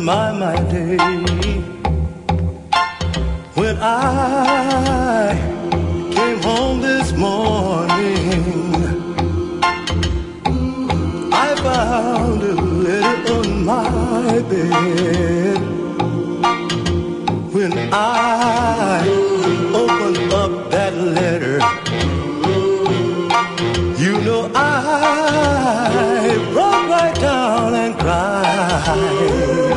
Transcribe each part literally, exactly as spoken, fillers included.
my, my day. When I came home this morning, I found a letter on my bed. When I opened up that letter, you know I broke right down and cried.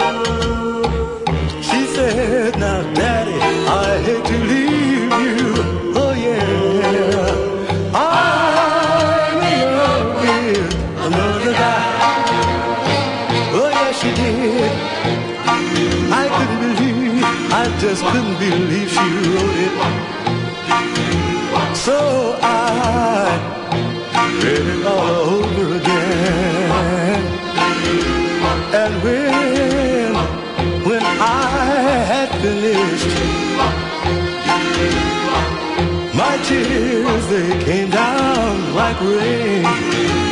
She said, now Daddy, I hate to leave you. Oh yeah, I'm in love with another guy. Oh yeah, she did. I couldn't believe, I just couldn't believe she wrote it. So I read it all over again. And when, when I had finished, my tears, they came down like rain.